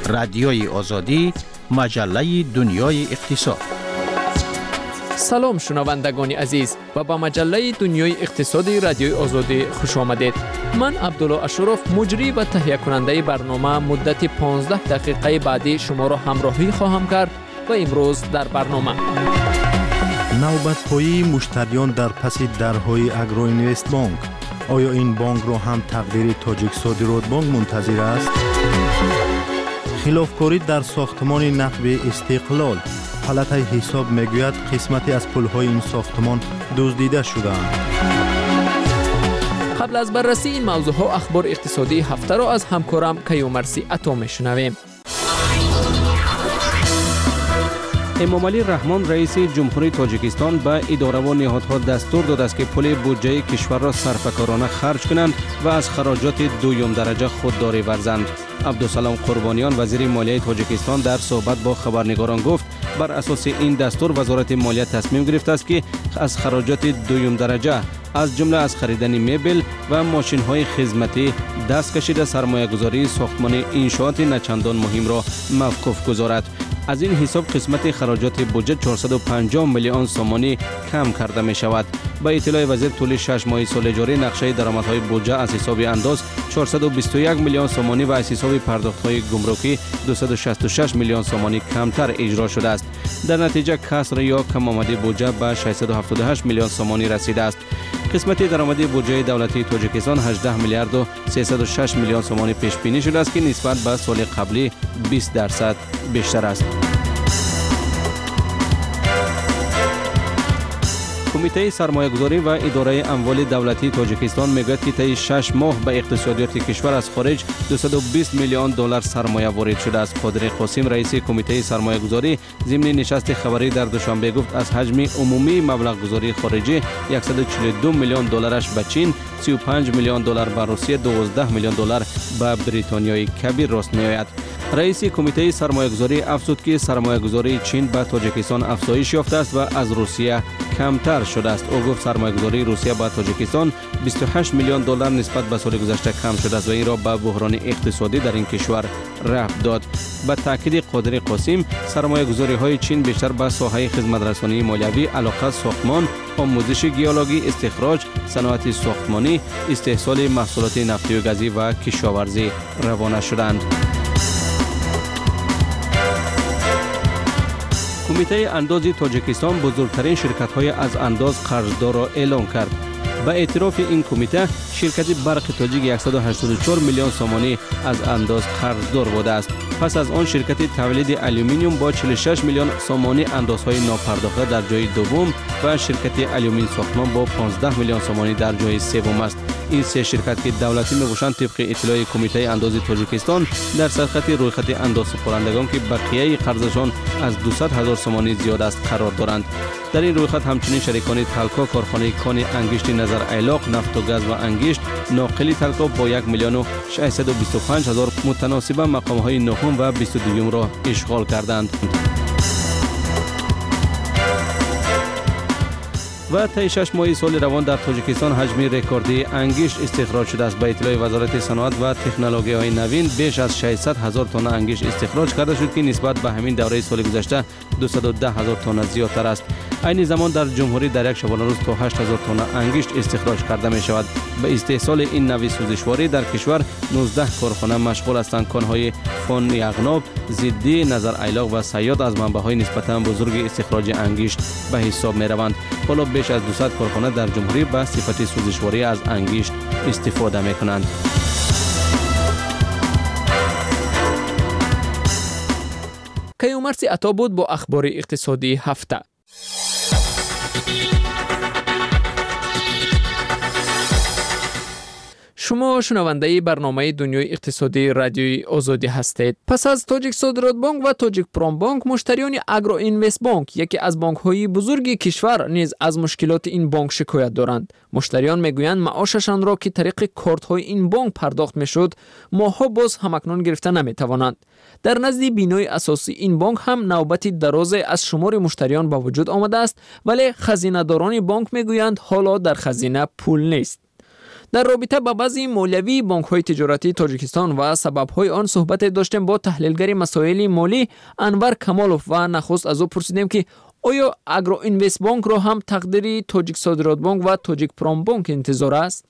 رادیوی آزادی، مجله دنیای اقتصاد. سلام شنوندگان عزیز و با مجله دنیای اقتصادی رادیوی آزادی خوش آمدید. من عبدالله اشرف مجری و تهیه کننده برنامه مدت 15 دقیقه بعدی شما را همراهی خواهم کرد و امروز در برنامه نوبت‌پایی مشتریان در پس درهای اگرو اینوست بانک. آیا این بانک را هم تقدیر تاجیک صادرات بانک منتظر است؟ خلافکاری در ساختمان نقب استقلال. پلاتای حساب میگوید قسمتی از پل‌های این ساختمان دزدیده شده‌اند. قبل از بررسی این موضوعات اخبار اقتصادی هفته را از همکارم کیومرثی عطا میشنویم. امامعلی رحمان رئیس جمهوری تاجیکستان به اداره و نهادها دستور داده است که پول بودجه کشور را صرفه‌کارانه خرج کنند و از خراجات دوم درجه خودداری ورزند. عبدالسلام قربانیان وزیر مالیه تاجیکستان در صحبت با خبرنگاران گفت بر اساس این دستور وزارت مالیه تصمیم گرفته است که از خراجات دوم درجه از جمله از خریدن مبل و ماشین‌های خدمتی دست کشیده سرمایه‌گذاری ساختمان انشاءات نچندان مهم را موقوف گذارد. از این حساب قسمت خراجات بودجه 450 میلیون سومانی کم کرده می شود. با اطلاع وزیر طول 6 ماه سال جاری نقشه درآمدهای بودجه از حساب انداز 421 میلیون سومانی و از حساب پرداخت‌های گمرکی 266 میلیون سومانی کمتر اجرا شده است. در نتیجه کسر یا کم آمدی بودجه به 678 میلیون سومانی رسیده است. قسمت درآمدی بودجه دولتی تاجیکستان 18 میلیارد و 306 میلیون سومانی پیش بینی شده است که نسبت به سال قبلی 20% بیشتر است. کمیته سرمایه‌گذاری و اداره اموال دولتی تاجیکستان میگوید که طی 6 ماه به اقتصادیات کشور از خارج 220 میلیون دلار سرمایه وارد شده است. قادر قاسم رئیس کمیته سرمایه‌گذاری ضمن نشست خبری در دوشنبه گفت از حجم عمومی مبلغ گذاری خارجی 142 میلیون دلارش به چین، 35 میلیون دلار به روسیه، 12 میلیون دلار به بریتانیای کبیر راست می‌آید. رئیس کمیته سرمایه‌گذاری افزود که سرمایه‌گذاری چین به تاجیکستان افزایش یافته است و از روسیه کمتر شده است. او گفت سرمایه‌گذاری روسیه به تاجیکستان 28 میلیون دلار نسبت به سال گذشته کم شده است و این را به بحران اقتصادی در این کشور ربط داد. به تاکید قادر قاسم سرمایه‌گذاری‌های چین بیشتر به ساحه خدمت‌رسانی مالیوی، علاقه ساختمان، آموزش گیاه‌آلودگی، استخراج، صنعت ساختمانی، استحصال محصولات نفتی و گازی و کشاورزی روانه شدند. کمیته انداز تاجیکستان بزرگترین شرکت‌های از انداز قرضدار را اعلام کرد. با اعتراف این کمیته شرکت برق تاجیک 184 میلیون سومانی از انداز قرضدار بوده است. پس از آن شرکت تولید آلومینیوم با 46 میلیون سومانی اندازهای ناپرداخته در جای دوم و شرکت آلومین ساختمان با 15 میلیون سومانی در جای سوم است. این سه شرکت که دولتی میباشند طبق اطلاع کمیته انداز تاجیکستان در سرخط رویخط انداز سپارندگان که بقیه قرضشان از 200,000 سومانی زیاد است قرار دارند. در این رویخط همچنین شریکان تلکا، کارخانه کان انگشت نظر ایلاق، نفت و گاز و انگشت، ناقل تلکا با 1 میلیون و 625 هزار متناسبه مقام‌های نهم و 22 را اشغال کردند. و طی 6 ماه سال روان در تاجیکستان حجم رکوردی انگشت استخراج شده است. با اطلاع وزارت صنعت و تکنولوژی‌های نوین بیش از 600,000 تن انگشت استخراج کرده شد که نسبت به همین دوره سال گذشته 210,000 تن زیادتر است. این زمان در جمهوری در یک شبانه روز تا 8,000 تن انگشت استخراج کرده می شود. به استحصال این نوع سوزشواری در کشور 19 کارخانه مشغول هستند. کان‌های فون یغناب، زدی، نظر ایلاق و صیاد از منبع‌های نسبتاً بزرگ استخراج انگشت به حساب می روند. حالا بیش از 200 کارخانه در جمهوری به صفت سوزشواری از انگشت استفاده می کنند. کیومرثی عطا بود با اخبار اقتصادی هفته. شما شنونده برنامه دنیای اقتصادی رادیوی آزادی هستید. پس از تاجیک صادرات بانک و تاجیک پرام بانک، مشتریان اگرو اینوست بانک، یکی از بانک‌های بزرگ کشور، نیز از مشکلات این بانک شکایت دارند. مشتریان میگویند معاششان را که طریق کارت‌های این بانک پرداخت میشد، ماه‌ها باز همکنون گرفته نمی‌توانند. در نزد بینای اساسی این بانک هم نوبت دراز از شمار مشتریان با وجود آمده است، ولی خزینه‌داران بانک میگویند حالا در خزینه پول نیست. در رابطه با وضع مالیوی بانک‌های تجارتی تاجیکستان و سبب‌های آن صحبت داشتیم با تحلیلگر مسائل مالی انور کمالوف و نخست از او پرسیدیم که آیا اگرو اینوست بانک را هم تقدیر تاجیک صادرات بانک و تاجیک پرام بانک انتظار است؟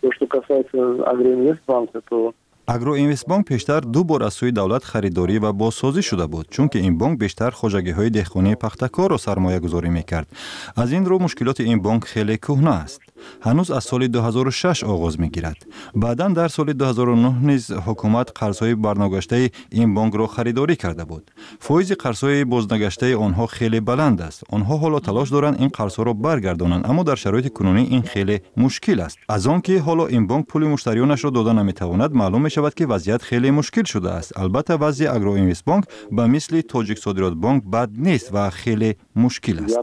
اگرو اینوست بانک پیشتر 2 بار از سوی دولت خریداری و بازسازی شده بود، چون که این بانک بیشتر خوجگی‌های دهقانی پختکار را سرمایه‌گذاری می‌کرد. از این رو مشکلات این بانک خیلی کهنه است. هنوز از سال 2006 آغاز می‌گیرد. بعداً در سال 2009 نیز حکومت قرض‌های برنگشته این بانک را خریداری کرده بود. فایز قرض‌های بازنگشته آنها خیلی بلند است. آنها حالا تلاش دارند این قرض‌ها را برگردانند، اما در شرایط کنونی این خیلی مشکل است. از آنکه حالا این بانک پول مشتریانش را داده نمی‌تواند، معلوم شود که وضعیت خیلی مشکل شده است. البته وضع اگرو اینوست بانک به مثل تاجیک صادرات بانک بد نیست و خیلی مشکل است.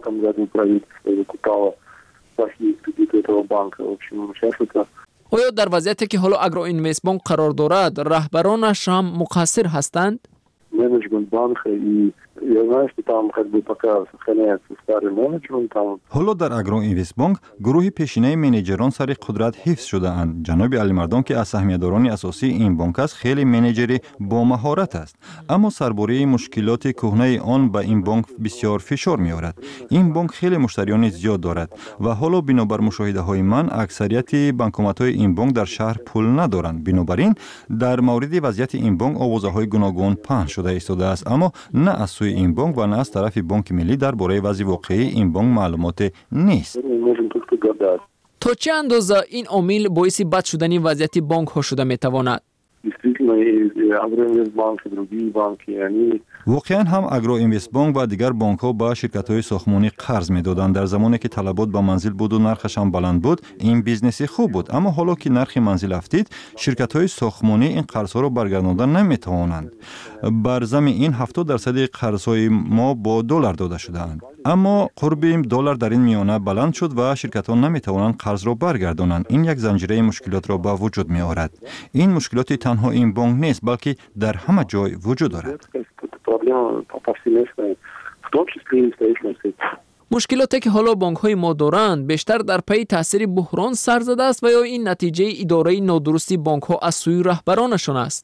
آیا در وضعیتی که حالا اگرو اینوست بانک قرار دارد رهبرانش هم مقصر هستند؟ حالا در اگرو اینوست بانک گروه پیشینه منیجران سر قدرت حفظ شده اند. جناب علی مردان که از سهمیه‌داران اساسی این بانک است، خیلی منیجر با مهارت است، اما سرباری مشکلات کهنه آن به این بانک بسیار فشار می‌آورد. این بانک خیلی مشتریان زیاد دارد و حالا بنابر مشاهده‌های من اکثریت بانکومات‌های این بانک در شهر پول ندارند. بنابراین در مورد وضعیت این بانک آوازهای گوناگون پخش شده ایستاده است، اما نه از سوی این بانک و نه از طرف بانک ملی درباره وضع واقعی این بانک معلومات نیست. تا چه اندازه این عامل باعث بد شدن وضعیت بانک ها شده میتواند؟ واقعا هم اگرو اینوست بانک و دیگر بانک ها با شرکت های ساختمانی قرض میدادند. در زمانی که طلبات به منزل بود و نرخش هم بلند بود، این بیزنسی خوب بود، اما حالا که نرخ منزل افتید، شرکت های ساختمانی این قرض ها را برگرداندن نمیتوانند. بر ضمن این 70% قرض های ما با دلار داده شده‌اند، اما قرب دلار در این میانه بلند شد و شرکت ها نمیتوانند قرض را برگردانند. این یک زنجیره مشکلات را به وجود می آورد. این مشکلات تنها این بانک نیست، بلکه در همه جای وجود دارد. مشکلاتی که حالا بانک های ما دارند بیشتر در پی تاثیر بحران سر زده است و یا این نتیجه اداره نادرستی بانک ها از سوی رهبرانشان است؟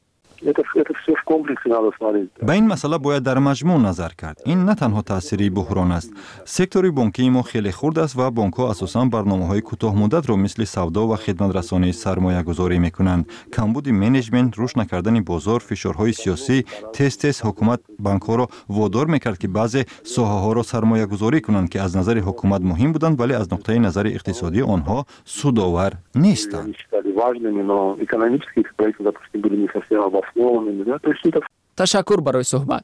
به این مسئله باید در مجموع نظر کرد. این نه تنها تأثیری بحران است. سکتور بانکی ما خیلی خرد است و بانک ها اساساً برنامه‌های کوتاه مدت را مثل سودا و خدمت رسانی سرمایه گذاری می‌کنند. کمبود منیجمنت، رشد نکردن بازار، فشارهای سیاسی، تست حکومت بانک ها را وادار می‌کرد که بعضی ساحه‌ها را سرمایه گذاری کنند که از نظر حکومت مهم بودند ولی از نقطه نظر اقتصادی آنها سودآور نیستند. تشکر برای صحبت.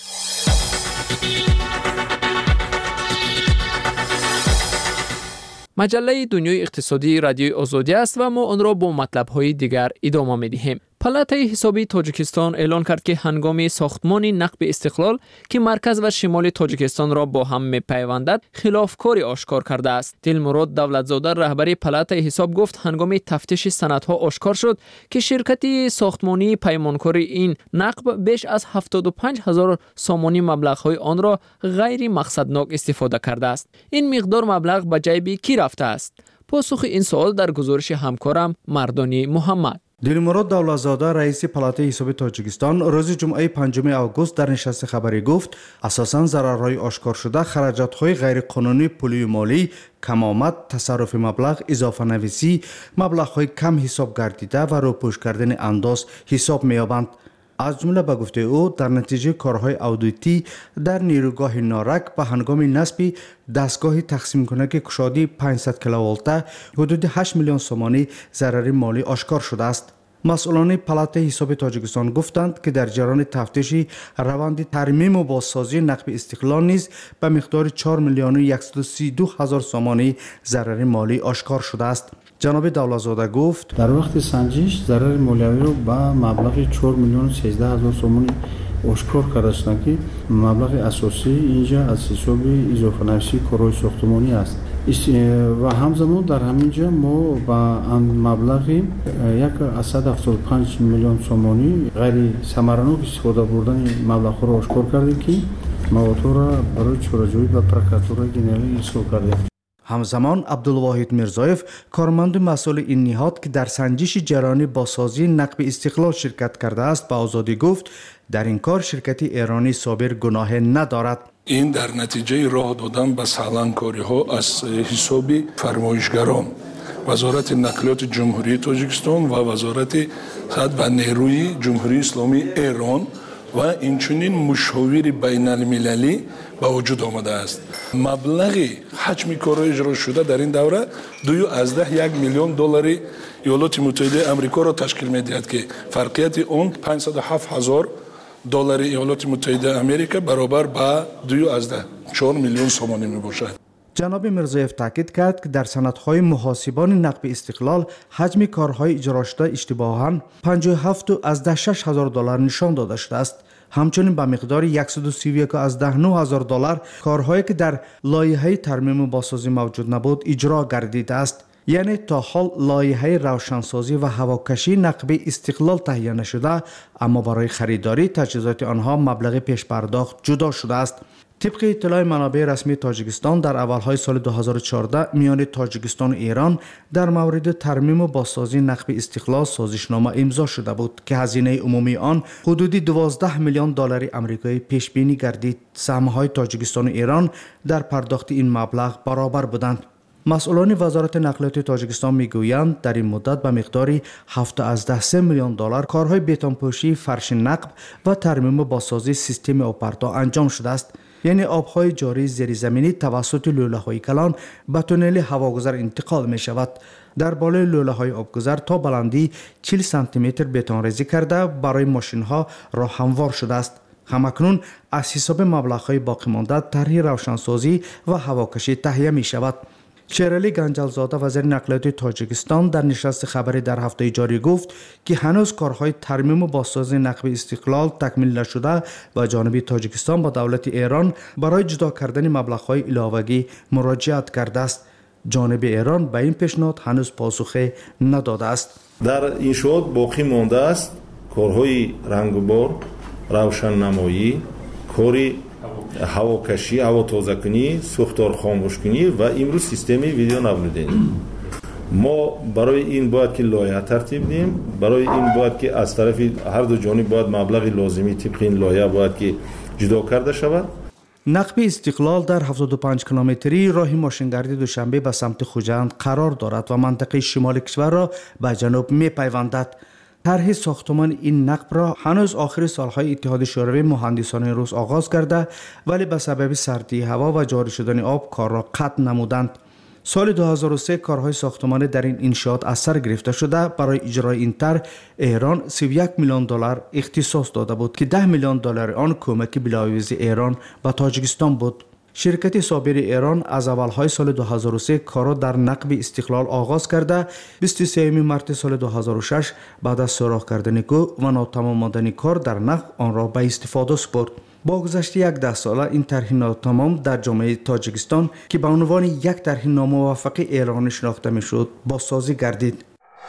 مجله دنیای اقتصادی رادیوی آزادی است و ما آن را با مطلب‌های دیگر ادامه می‌دهیم. پالاتای حسابی تاجیکستان اعلان کرد که هنگام ساختمان نقب استقلال که مرکز و شمال تاجیکستان را با هم می‌پیوندد خلافکاری آشکار کرده است. دلمراد دولتزاده رهبر پالاتای حساب گفت هنگام تفتیش سندها آشکار شد که شرکت ساختمانی پیمانکاری این نقب بیش از 75,000 سامانی مبلغ‌های آن را غیر مقصدناک استفاده کرده است. این مقدار مبلغ به جیب کی رفته است؟ پاسخ این سوال در گزارش همکارم مردانی محمد. دلمراد دولتزاده رئیس پالاتای حساب تاجیکستان روز جمعه 5 آگوست در نشست خبری گفت اساساً ضررهای آشکار شده خراجات‌های غیرقانونی پولی و مالی، کم‌آمد، تصرف مبلغ، اضافه نویسی، مبلغ‌های کم حساب گردیده و روپوش کردن انداز حساب می‌یابند. از جمله به گفته او در نتیجه کارهای اودیتی در نیروگاه نارک به هنگام نصب دستگاه تقسیم کننده کشادی 500 کیلوولته حدود 8 میلیون سومانی ضرر مالی آشکار شده است. مسئولان پالاتای حساب تاجیکستان گفتند که در جریان تفتیش روند ترمیم و بازسازی نقب استقلال نیز به مقدار 4 میلیون 132 هزار سومانی ضرر مالی آشکار شده است. جناب دولتزاده گفت در وقت سنجش ضرر مالیوی رو به مبلغ 4 میلیون 13 هزار سومانی آشکار کرده شدند که مبلغ اساسی اینجا از حساب اضافه نویسی کارهای ساختمانی است و همزمان در همینجا ما با مبلغ 175 میلیون سومانی غیر ثمرناک استفاده بردن مبلغ را آشکار کردیم که موضوع را برای چاره‌جویی به پروکراتور جنرال ارسال کردیم. همزمان عبدالواحد میرزایف کارمند مسئول این نهاد که در سنجش جریان بازسازی نقب استقلال شرکت کرده است به آزادی گفت در این کار شرکت ایرانی صابر گناه ندارد. این در نتیجه راه دادن به سالانکاری ها از حساب فرمایشگران وزارت نقلیات جمهوری تاجیکستان و وزارت صحت و نیروی جمهوری اسلامی ایران و اینچنین مشاور بین المللی به وجود آمده است. مبلغ حجم کار اجرا شده در این دوره 2.1 میلیون دلار ایالات متحده آمریکا را تشکیل می‌دهد که فرقیت آن 507,000 دلار ایالات متحده آمریکا برابر با 2.4 میلیون سومانی میباشد. جناب میرزایف تاکید کرد که در سندهای محاسبان نقب استقلال حجم کارهای اجرا شده اشتباهاً 57.6 هزار دلار نشان داده شده است. همچنین به مقدار 131.9 هزار دلار کارهایی که در لایحه ترمیم و بازسازی موجود نبود اجرا گردیده است. یعنی تا حال لایحه روشنسازی و هواکشی نقب استقلال تهیه نشده، اما برای خریداری تجهیزات آنها مبلغ پیش پرداخت جدا شده است. طبق اطلاع منابع رسمی تاجیکستان در اولهای سال 2014 میان تاجیکستان و ایران در مورد ترمیم و بازسازی نقب استقلال سازشنامه امضا شده بود که هزینه عمومی آن حدودی 12 میلیون دلار آمریکایی پیش بینی گردید. سهم‌های تاجیکستان و ایران در پرداخت این مبلغ برابر بودند. مسئولان وزارت نقلیات تاجیکستان میگویند در این مدت به مقدار 7.3 میلیون دلار کارهای بتونپوشی، فرش نقب و ترمیم و بازسازی سیستم آبپرتو انجام شده است. یعنی آبهای جاری زیرزمینی توسط لوله‌های کلان به تونل هواگذر انتقال می شود. در بالای لوله‌های آبگذر تا بلندی 40 سانتی متر بتون ریزی کرده برای ماشین‌ها راه هموار شده است. همکنون از حساب مبلغ‌های باقی مانده طرح روشنسازی و هواکشی تهیه می شود. شیرعلی گنجلزاده وزیر نقلیات تاجیکستان در نشست خبری در هفته جاری گفت که هنوز کارهای ترمیم و بازسازی نقب استقلال تکمیل نشده و جانب تاجیکستان با دولت ایران برای جدا کردن مبلغ‌های علاوه‌ای مراجعت کرده است. جانب ایران به این پیشنهاد هنوز پاسخی نداده است. در انشاءات باقی مانده است کارهای رنگبار، روشننمایی، کاری هواکشی، هوا تازه‌کنی، سوختار خاموش‌کنی و امروز سیستم ویدیو نبودنی. ما برای این باید که لایحه ترتیب دیم، برای این باید که از طرف هر دو جانب باید مبلغ لازمی طبق این لایحه باید که جدا کرده شود. نقب استقلال در 75 کیلومتری راه ماشینگردی دوشنبه به سمت خوجند قرار دارد و منطقه شمال کشور را به جنوب می‌پیوندد. طرح ساختمان این نقب را هنوز آخر سالهای اتحاد شوروی مهندسان روس آغاز کرده ولی به سبب سردی هوا و جاری شدن آب کار را قطع نمودند. سال 2003 کارهای ساختمانی در این انشاءات از سر گرفته شده. برای اجرای این طرح ایران 31 میلیون دلار اختصاص داده بود که 10 میلیون دلار آن کمک بلاویز ایران و تاجیکستان بود. شرکت صابر ایران از اولهای سال 2003 کار در نقب استقلال آغاز کرده. 23 مارس سال 2006 بعد از سوراخ کردن کوه و ناتمام ماندن کار در نقب آن را به استفاده سپرد. با گذشت 10 ساله این طرح ناتمام در جامعه تاجیکستان که به عنوان یک طرح ناموفق ایران شناخته میشد بازسازی گردید.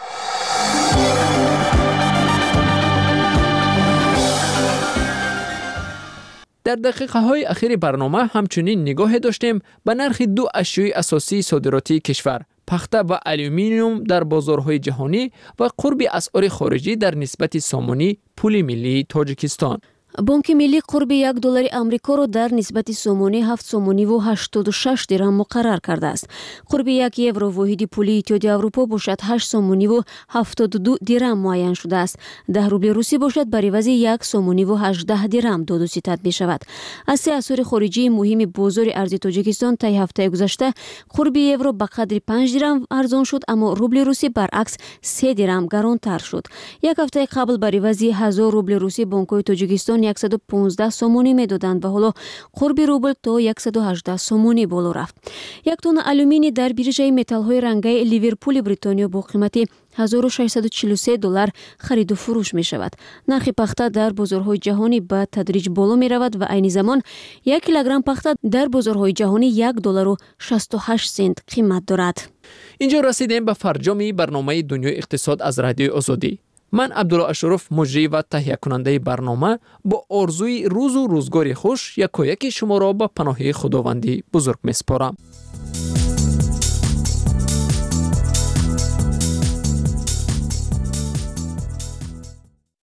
در دقیقه های اخیر برنامه همچنین نگاه داشتیم به نرخ دو اشیای اساسی صادراتی کشور، پخته و الومینیوم در بازارهای جهانی و قرب اسعار خارجی در نسبت سامانی پول ملی تاجیکستان. بانک ملی قرب $1 آمریکا را در نسبت سومانی 7 سومانی و 86 درهم مقرر کرده است. قرب 1 یورو واحد پول اتحادیه اروپا باشد 8 سومانی و 72 درهم معین شده است. 10 روبل روسی باشد بر عوض 1 سومانی و 18 درهم 2 ست می شود. از سه اسعار خارجی مهم بازار ارزی تاجیکستان طی هفته گذشته قرب یورو به قدر 5 درهم ارزان شد، اما روبل روسی برعکس 3 درهم گرانتر شد. یک هفته قبل بر عوض 1000 روبل روسی بانک‌های تاجیکستان 115 سومانی میدادند و حالا قرب روبل تا 118 سومانی بالا رفت. یک تن آلومینی در بیرژه متال‌های رنگی لیورپول بریتانیا با قیمت $1643 خرید و فروش می شود. نرخ پخته در بازارهای جهانی به تدریج بالا می رود و عین زمان 1 کیلوگرم پخته در بازارهای جهانی $1.68 قیمت دارد. اینجا رسیدیم به فرجام برنامه دنیای اقتصاد از رادیوی آزادی. من عبدالله اشرف مجری و تهیه کننده برنامه با آرزوی روز و روزگاری خوش یکایک شما را به پناه خداوندی بزرگ میسپارم.